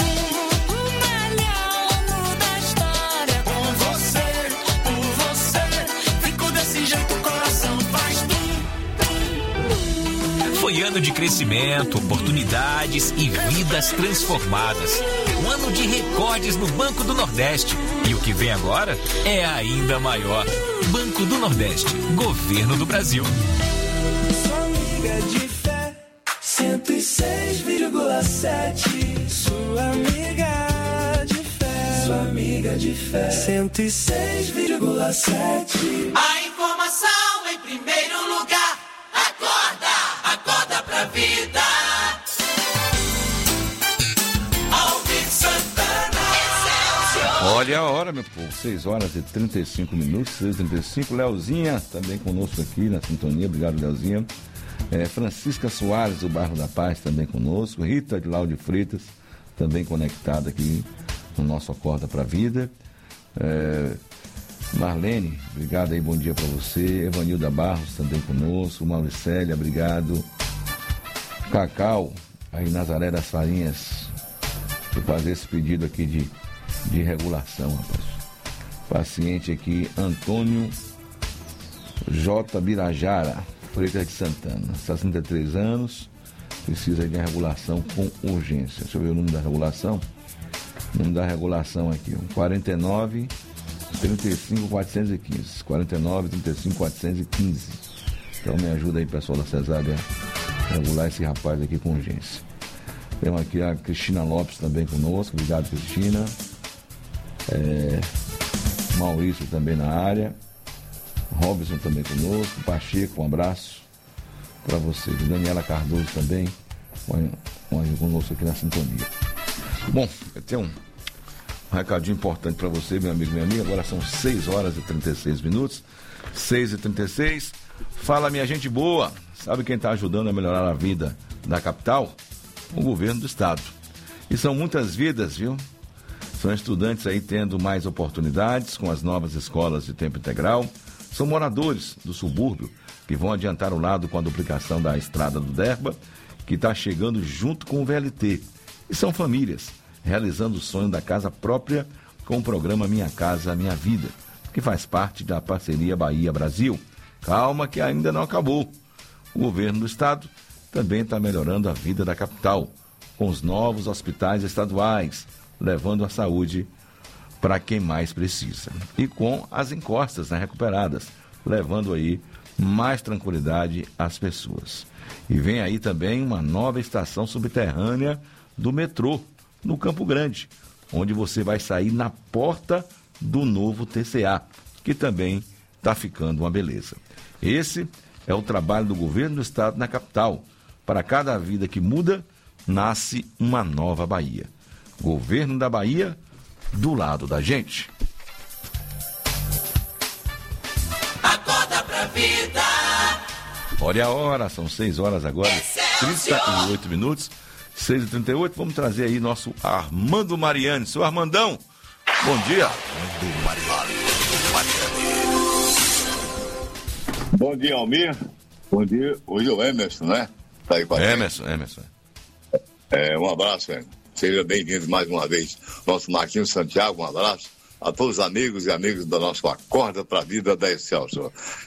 Foi ano de crescimento, oportunidades e vidas transformadas. Um ano de recordes no Banco do Nordeste. E o que vem agora é ainda maior. Banco do Nordeste, Governo do Brasil. Sua amiga de fé, cento e seis vírgula sete. Sua amiga de fé, sua amiga de fé, cento e seis vírgula sete. A informação em primeiro lugar. Acorda, acorda pra vida. Alvin Santana. Olha a hora, meu povo, seis horas e trinta e cinco minutos, seis e trinta e cinco. Leozinha também conosco aqui na sintonia, obrigado, Leozinha. É, Francisca Soares, do Bairro da Paz, também conosco. Rita de Lauro de Freitas, também conectada aqui no nosso Acorda pra Vida. É, Marlene, obrigado aí, bom dia para você. Evanilda Barros também conosco. Mauricélia, obrigado. Cacau, aí Nazaré das Farinhas, por fazer esse pedido aqui de, de regulação, rapaz. Paciente aqui, Antônio J. Birajara, Freitas de Santana, sessenta e três anos, precisa de regulação com urgência. Deixa eu ver o número da regulação. O número da regulação aqui, quarenta e nove, trinta e cinco, quatrocentos e quinze. quarenta e nove, trinta e cinco, quatrocentos e quinze. Então me ajuda aí, pessoal da Cesária, a regular esse rapaz aqui com urgência. Temos aqui a Cristina Lopes também conosco. Obrigado, Cristina. É, Maurício também na área. Robson também conosco. Pacheco, um abraço para você. Daniela Cardoso também conosco aqui na sintonia. Bom, eu tenho um Um recadinho importante para você, meu amigo, minha amiga. Agora são seis horas e trinta e seis minutos. seis e trinta e seis. Fala, minha gente boa. Sabe quem está ajudando a melhorar a vida da capital? O governo do estado. E são muitas vidas, viu? São estudantes aí tendo mais oportunidades com as novas escolas de tempo integral. São moradores do subúrbio que vão adiantar o lado com a duplicação da estrada do Derba, que está chegando junto com o V L T. E são famílias realizando o sonho da casa própria com o programa Minha Casa Minha Vida, que faz parte da parceria Bahia-Brasil. Calma que ainda não acabou. O governo do estado também está melhorando a vida da capital, com os novos hospitais estaduais, levando a saúde para quem mais precisa. E com as encostas, né, recuperadas, levando aí mais tranquilidade às pessoas. E vem aí também uma nova estação subterrânea do metrô, no Campo Grande, onde você vai sair na porta do novo T C A, que também está ficando uma beleza. Esse é o trabalho do governo do estado na capital. Para cada vida que muda, nasce uma nova Bahia. Governo da Bahia, do lado da gente. Acorda pra vida. Olha a hora, são seis horas agora, trinta e oito minutos. seis e trinta e oito, vamos trazer aí nosso Armando Mariani. Seu Armandão, bom dia. Bom dia, Almir. Bom dia. Hoje é o Emerson, né? Tá aí com a gente. Emerson, Emerson. É, um abraço, velho. Seja bem-vindo mais uma vez. Nosso Marquinhos Santiago, um abraço. A todos os amigos e amigas do nosso Acorda pra Vida da Excelsior.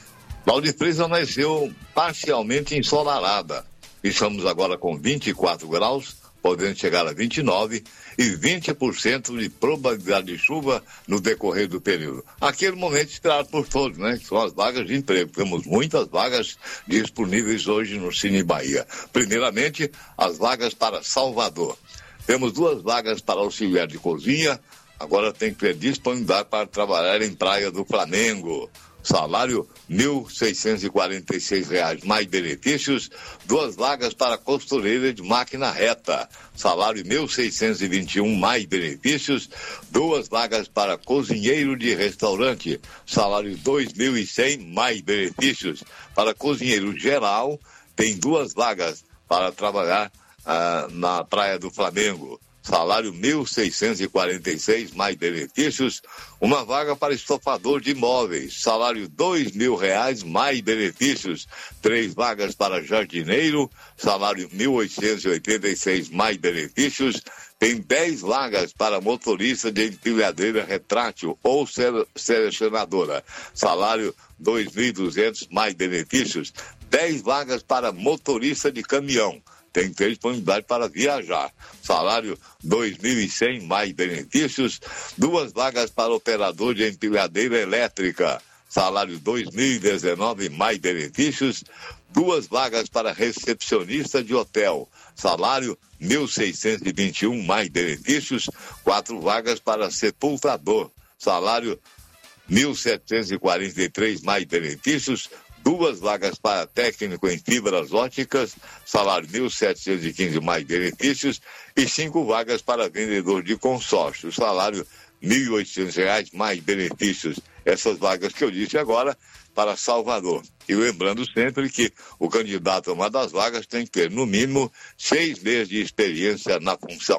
Lauro de Freitas amanheceu parcialmente ensolarada. Estamos agora com vinte e quatro graus, podendo chegar a vinte e nove e vinte por cento de probabilidade de chuva no decorrer do período. Aquele momento esperado por todos, né? Que são as vagas de emprego. Temos muitas vagas disponíveis hoje no Cine Bahia. Primeiramente, as vagas para Salvador. Temos duas vagas para auxiliar de cozinha. Agora tem que ter disponibilidade para trabalhar em Praia do Flamengo. Salário mil seiscentos e quarenta e seis reais mais benefícios. Duas vagas para costureira de máquina reta. Salário mil seiscentos e vinte e um mais benefícios. Duas vagas para cozinheiro de restaurante. Salário dois mil e cem mais benefícios. Para cozinheiro geral, tem duas vagas para trabalhar ah, na Praia do Flamengo. Salário mil seiscentos e quarenta e seis mais benefícios. Uma vaga para estofador de imóveis. Salário dois mil reais mais benefícios. Três vagas para jardineiro. Salário mil oitocentos e oitenta e seis mais benefícios. Tem dez vagas para motorista de empilhadeira retrátil ou selecionadora. Salário dois mil e duzentos mais benefícios. Dez vagas para motorista de caminhão. Tem que ter disponibilidade para viajar. Salário dois mil e cem mais benefícios. Duas vagas para operador de empilhadeira elétrica. Salário dois mil e dezenove mais benefícios. Duas vagas para recepcionista de hotel. Salário mil seiscentos e vinte e um mais benefícios. Quatro vagas para sepultador. Salário mil setecentos e quarenta e três mais benefícios. Duas vagas para técnico em fibras óticas, salário mil setecentos e quinze mais benefícios, e cinco vagas para vendedor de consórcio, salário mil e oitocentos reais mais benefícios. Essas vagas que eu disse agora para Salvador. E lembrando sempre que o candidato a uma das vagas tem que ter, no mínimo, seis meses de experiência na função.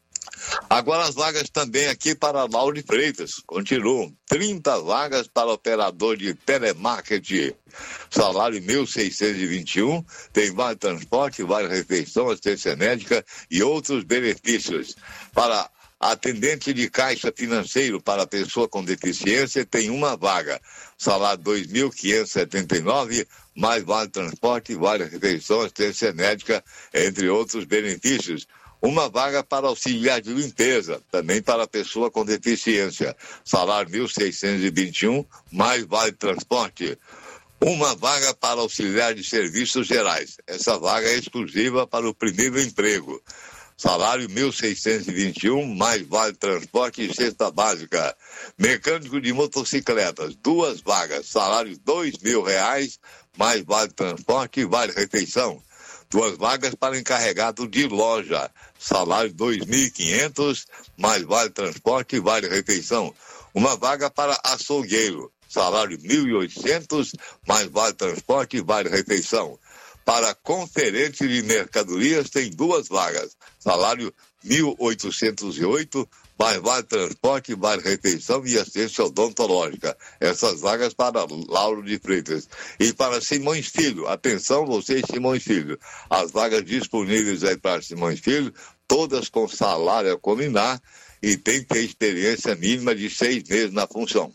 Agora as vagas também aqui para Lauro de Freitas, continuam, trinta vagas para operador de telemarketing, salário mil seiscentos e vinte e um, tem vale transporte, vale refeição, assistência médica e outros benefícios. Para atendente de caixa financeiro para pessoa com deficiência, tem uma vaga, salário dois mil quinhentos e setenta e nove, mais vale transporte, vale refeição, assistência médica, entre outros benefícios. Uma vaga para auxiliar de limpeza, também para pessoa com deficiência. Salário mil seiscentos e vinte e um, mais vale transporte. Uma vaga para auxiliar de serviços gerais. Essa vaga é exclusiva para o primeiro emprego. Salário mil seiscentos e vinte e um, mais vale transporte e cesta básica. Mecânico de motocicletas, duas vagas. Salário dois mil reais, mais vale transporte e vale refeição. Duas vagas para encarregado de loja, salário dois mil e quinhentos, mais vale transporte e vale refeição. Uma vaga para açougueiro, salário mil e oitocentos, mais vale transporte e vale refeição. Para conferente de mercadorias tem duas vagas, salário mil oitocentos e oito, mais vale transporte, vale refeição e assistência odontológica. Essas vagas para Lauro de Freitas. E para Simões Filho, atenção vocês Simões Filho, as vagas disponíveis aí para Simões Filho, todas com salário a combinar e tem que ter experiência mínima de seis meses na função.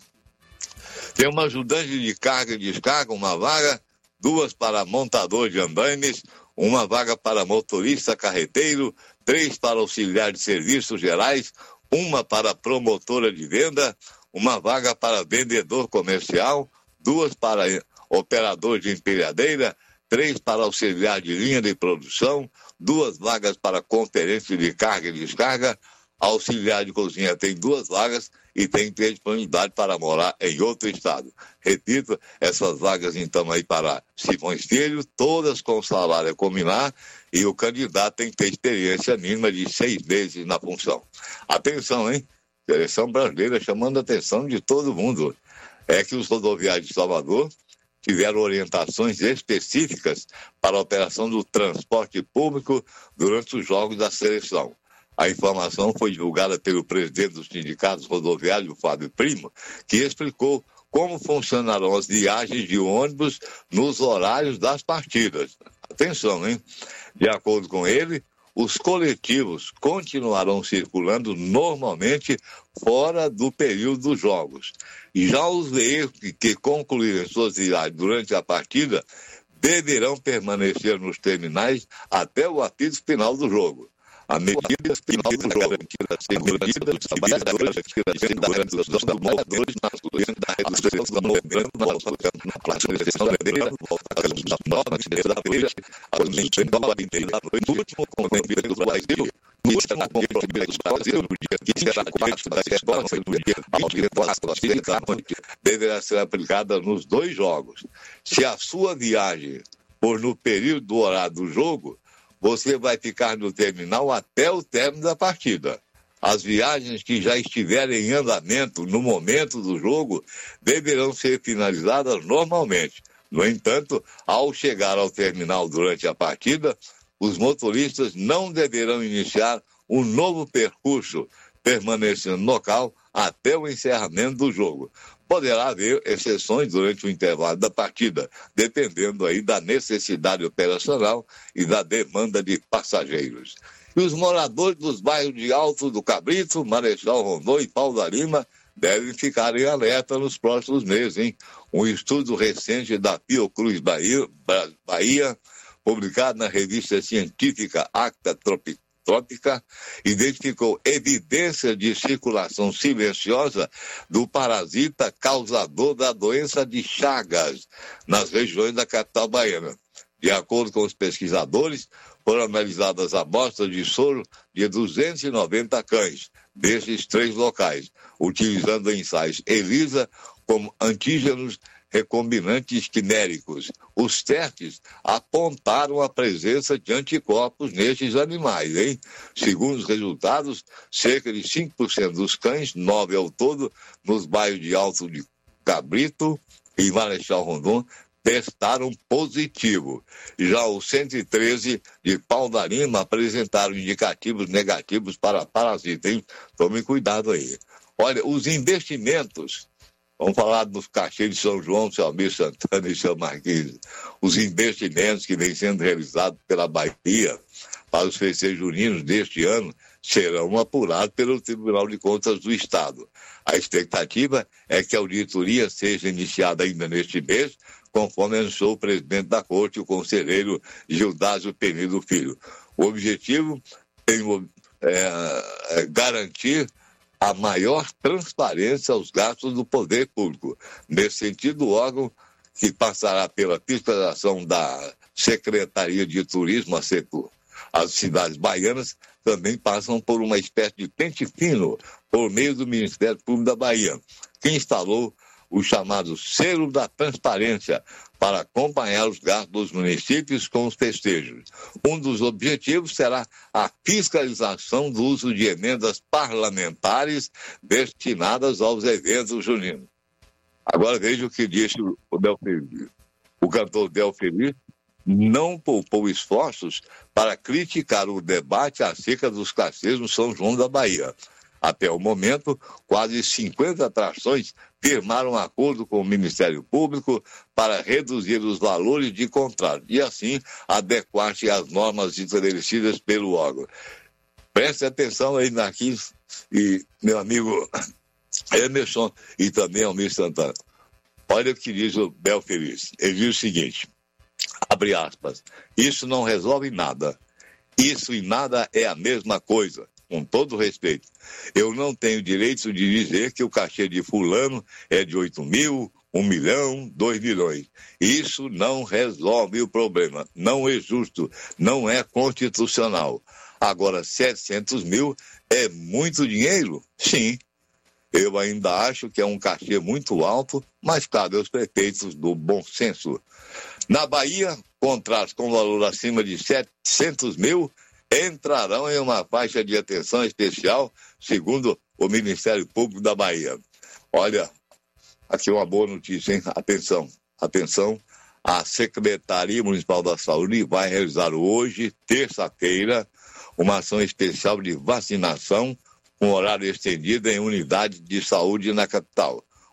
Tem uma ajudante de carga e descarga, uma vaga, duas para montador de andaimes, uma vaga para motorista carreteiro, três para auxiliar de serviços gerais, uma para promotora de venda, uma vaga para vendedor comercial, duas para operador de empilhadeira, três para auxiliar de linha de produção, duas vagas para conferência de carga e descarga, auxiliar de cozinha tem duas vagas e tem que ter disponibilidade para morar em outro estado. Repito, essas vagas então aí para Simões Filho, todas com salário a combinar e o candidato tem que ter experiência mínima de seis meses na função. Atenção, hein? Seleção brasileira chamando a atenção de todo mundo. É que os rodoviários de Salvador tiveram orientações específicas para a operação do transporte público durante os jogos da seleção. A informação foi divulgada pelo presidente dos sindicatos rodoviários, Fábio Primo, que explicou como funcionarão as viagens de ônibus nos horários das partidas. Atenção, hein? De acordo com ele, os coletivos continuarão circulando normalmente fora do período dos jogos. E já os veículos que concluírem suas viagens durante a partida deverão permanecer nos terminais até o apito final do jogo. A medida final do jogo garantir a segurança dos trabalhadores, a segurança dos moradores, a redução do movimento na classificação da beira, as normas da beira, as menções da noite, no último convênio do Brasil, no último convênio do Brasil, no dia quinze a quatro das escolas, no dia vinte e quatro às seis da noite, deverá ser aplicada nos dois jogos. Se a sua viagem for no período do horário do jogo, você vai ficar no terminal até o término da partida. As viagens que já estiverem em andamento no momento do jogo deverão ser finalizadas normalmente. No entanto, ao chegar ao terminal durante a partida, os motoristas não deverão iniciar um novo percurso, permanecendo no local até o encerramento do jogo. Poderá haver exceções durante o intervalo da partida, dependendo aí da necessidade operacional e da demanda de passageiros. E os moradores dos bairros de Alto do Cabrito, Marechal Rondon e Pau da Lima devem ficar em alerta nos próximos meses, hein? Um estudo recente da Fiocruz Bahia, Bahia publicado na revista científica Acta Tropical, Trópica, identificou evidência de circulação silenciosa do parasita causador da doença de Chagas nas regiões da capital baiana. De acordo com os pesquisadores, foram analisadas amostras de soro de duzentos e noventa cães desses três locais, utilizando ensaios ELISA como antígenos recombinantes quinéricos. Os testes apontaram a presença de anticorpos nestes animais, hein? Segundo os resultados, cerca de cinco por cento dos cães, nove ao todo, nos bairros de Alto de Cabrito e Marechal Rondon, testaram positivo. Já os cento e treze de Pau da Lima apresentaram indicativos negativos para parasita, hein? Tome cuidado aí. Olha, os investimentos. Vamos falar dos cachês de São João, São Almir Santana e São Marquês. Os investimentos que vêm sendo realizados pela Bahia para os festejos juninos deste ano serão apurados pelo Tribunal de Contas do Estado. A expectativa é que a auditoria seja iniciada ainda neste mês, conforme anunciou o presidente da Corte, o conselheiro Gildásio Penido Filho. O objetivo é, é, é garantir a maior transparência aos gastos do poder público. Nesse sentido, o órgão, que passará pela fiscalização da Secretaria de Turismo, a SETUR, as cidades baianas também passam por uma espécie de pente fino por meio do Ministério Público da Bahia, que instalou o chamado Selo da Transparência para acompanhar os gastos dos municípios com os festejos. Um dos objetivos será a fiscalização do uso de emendas parlamentares destinadas aos eventos juninos. Agora veja o que disse o Del Feliz. O cantor Del Feliz não poupou esforços para criticar o debate acerca dos cachês no São João da Bahia. Até o momento, quase cinquenta atrações firmaram um acordo com o Ministério Público para reduzir os valores de contrato e, assim, adequar-se às normas estabelecidas pelo órgão. Preste atenção aí, Marquinhos e meu amigo Emerson e também Almir Santana. Olha o que diz o Bel Feliz. Ele diz o seguinte, abre aspas, isso não resolve nada. Isso e nada é a mesma coisa. Com todo respeito, eu não tenho direito de dizer que o cachê de fulano é de oito mil, um milhão, dois milhões. Isso não resolve o problema. Não é justo, não é constitucional. Agora, setecentos mil é muito dinheiro? Sim. Eu ainda acho que é um cachê muito alto, mas cabe aos prefeitos do bom senso. Na Bahia, contratos com valor acima de setecentos mil entrarão em uma faixa de atenção especial, segundo o Ministério Público da Bahia. Olha, aqui uma boa notícia, hein? Atenção, atenção, a Secretaria Municipal da Saúde vai realizar hoje, terça-feira, uma ação especial de vacinação com horário estendido em unidade de saúde na capital.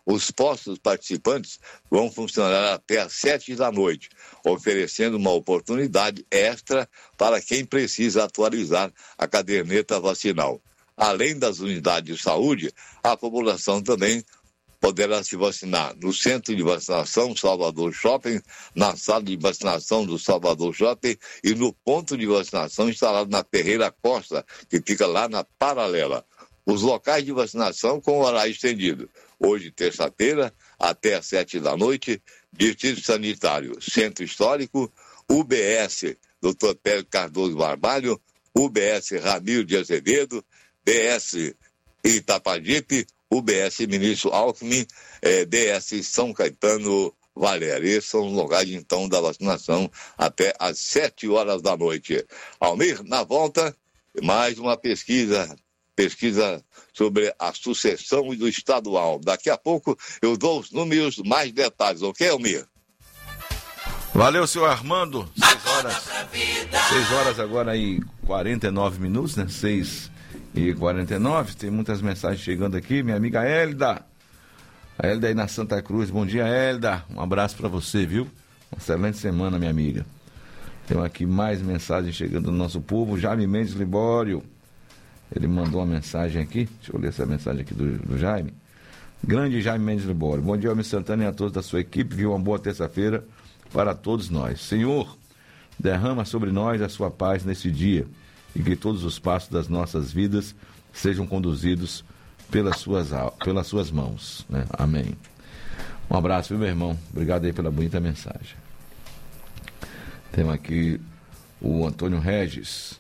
Os postos participantes vão funcionar até às sete da noite, oferecendo uma oportunidade extra para quem precisa atualizar a caderneta vacinal. Além das unidades de saúde, a população também poderá se vacinar no Centro de Vacinação Salvador Shopping, na Sala de Vacinação do Salvador Shopping e no ponto de vacinação instalado na Ferreira Costa, que fica lá na Paralela. Os locais de vacinação com horário estendido. Hoje, terça-feira, até às sete da noite, Distrito Sanitário, Centro Histórico, U B S, doutor Pérez Cardoso Barbalho, U B S Ramiro de Azevedo, B S Itapajipe, U B S Ministro Alckmin, eh, D S São Caetano Valério. Esses são os lugares, então, da vacinação até às sete horas da noite. Almir, na volta, mais uma pesquisa, pesquisa sobre a sucessão do estadual. Daqui a pouco eu dou os números, mais detalhes, ok, Almir? Valeu, senhor Armando. Seis horas, seis horas agora e quarenta e nove minutos, né? Seis e quarenta e nove, tem muitas mensagens chegando aqui. Minha amiga Hélida, a Hélida aí na Santa Cruz. Bom dia, Hélida, um abraço para você, viu? Uma excelente semana, minha amiga. Tem aqui mais mensagens chegando do nosso povo. Jaime Mendes Libório, ele mandou uma mensagem aqui, deixa eu ler essa mensagem aqui do, do Jaime. Grande Jaime Mendes Libório, bom dia, Almir Santana e a todos da sua equipe, viu? Uma boa terça-feira para todos nós. Senhor, derrama sobre nós a sua paz nesse dia, e que todos os passos das nossas vidas sejam conduzidos pelas suas, pelas suas mãos, né? Amém. Um abraço, viu, meu irmão? Obrigado aí pela bonita mensagem. Temos aqui o Antônio Regis.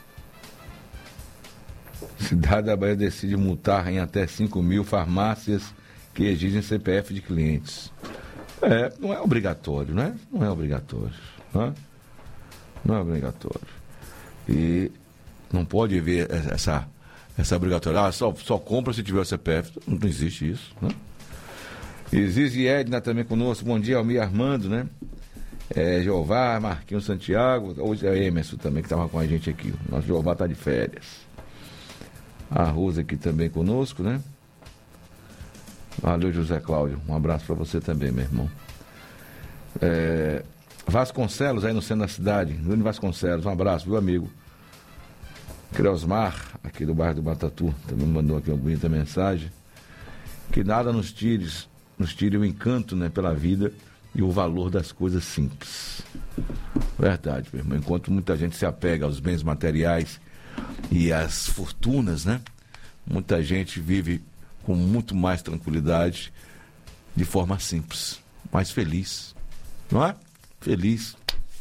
Cidade da Bahia decide multar em até cinco mil farmácias que exigem C P F de clientes. É, não é obrigatório, né? Não é obrigatório. Né? Não é obrigatório. E não pode haver essa, essa obrigatoriedade. Ah, só, só compra se tiver o C P F. Não, não existe isso, né? Existe Edna também conosco. Bom dia, Almir Armando, né? É, Jeová, Marquinhos Santiago. Hoje é Emerson também, que estava com a gente aqui. Nosso Jeová está de férias. A Rosa aqui também conosco, né? Valeu, José Cláudio. Um abraço para você também, meu irmão. É, Vasconcelos, aí no centro da cidade. Júnior Vasconcelos, um abraço, viu, amigo? Creosmar, aqui do bairro do Batatu, também mandou aqui uma bonita mensagem. Que nada nos tire, nos tire o encanto, né, pela vida e o valor das coisas simples. Verdade, meu irmão. Enquanto muita gente se apega aos bens materiais e às fortunas, né? Muita gente vive com muito mais tranquilidade, de forma simples, mais feliz, não é? Feliz.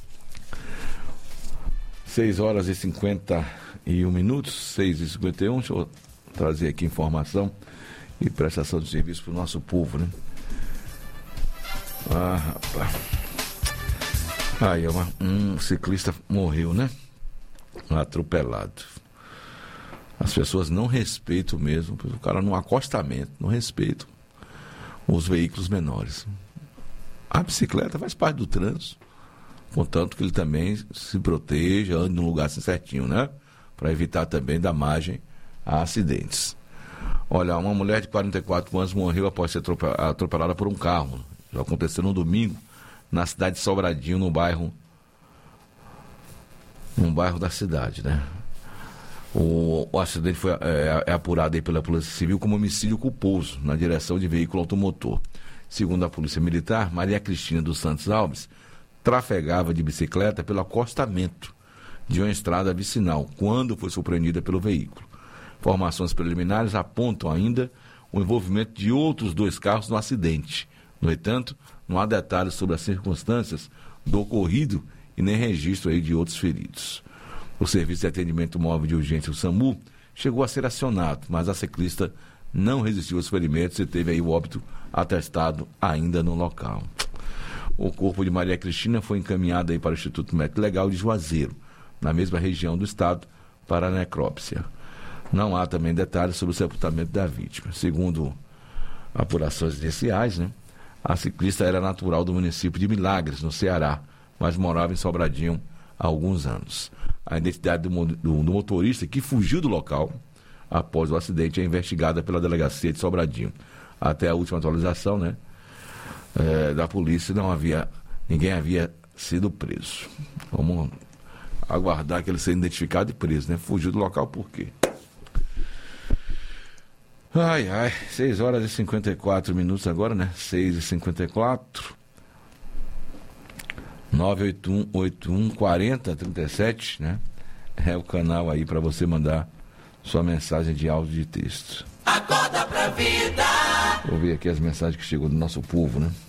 seis horas e cinquenta e um minutos, seis e cinquenta e um, deixa eu trazer aqui informação e prestação de serviço para o nosso povo, né? Ah, rapaz. Aí, uma, um ciclista morreu, né? Atropelado. As pessoas não respeitam mesmo, o cara no acostamento, não respeitam os veículos menores. A bicicleta faz parte do trânsito, contanto que ele também se proteja, ande no lugar assim certinho, né? Para evitar também dar margem a acidentes. Olha, uma mulher de quarenta e quatro anos morreu após ser atropelada por um carro. Já aconteceu no domingo, na cidade de Sobradinho, no bairro, num bairro da cidade, né? O, o acidente foi é, é apurado aí pela Polícia Civil como homicídio culposo na direção de veículo automotor. Segundo a Polícia Militar, Maria Cristina dos Santos Alves trafegava de bicicleta pelo acostamento de uma estrada vicinal quando foi surpreendida pelo veículo. Informações preliminares apontam ainda o envolvimento de outros dois carros no acidente. No entanto, não há detalhes sobre as circunstâncias do ocorrido e nem registro aí de outros feridos. O Serviço de Atendimento Móvel de Urgência, o SAMU, chegou a ser acionado, mas a ciclista não resistiu aos ferimentos e teve aí o óbito atestado ainda no local. O corpo de Maria Cristina foi encaminhado aí para o Instituto Médico Legal de Juazeiro, na mesma região do estado, para a necrópsia. Não há também detalhes sobre o sepultamento da vítima. Segundo apurações iniciais, né, a ciclista era natural do município de Milagres, no Ceará, mas morava em Sobradinho há alguns anos. A identidade do, do, do motorista que fugiu do local após o acidente é investigada pela delegacia de Sobradinho. até a última atualização, né? É, da polícia, não havia, ninguém havia sido preso. Vamos aguardar que ele seja identificado e preso, né? Fugiu do local por quê? Ai, ai, seis horas e cinquenta e quatro minutos agora, né? seis e cinquenta e quatro. nove oito um oito um quatro zero três sete, né? É o canal aí para você mandar sua mensagem de áudio e de texto. Acorda pra vida. Vou ver aqui as mensagens que chegou do nosso povo, né?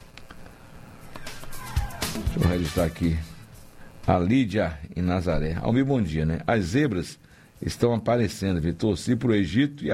Deixa eu registrar aqui. A Lídia em Nazaré. Almir, bom dia, né? As zebras estão aparecendo, viu? Torci pro Egito e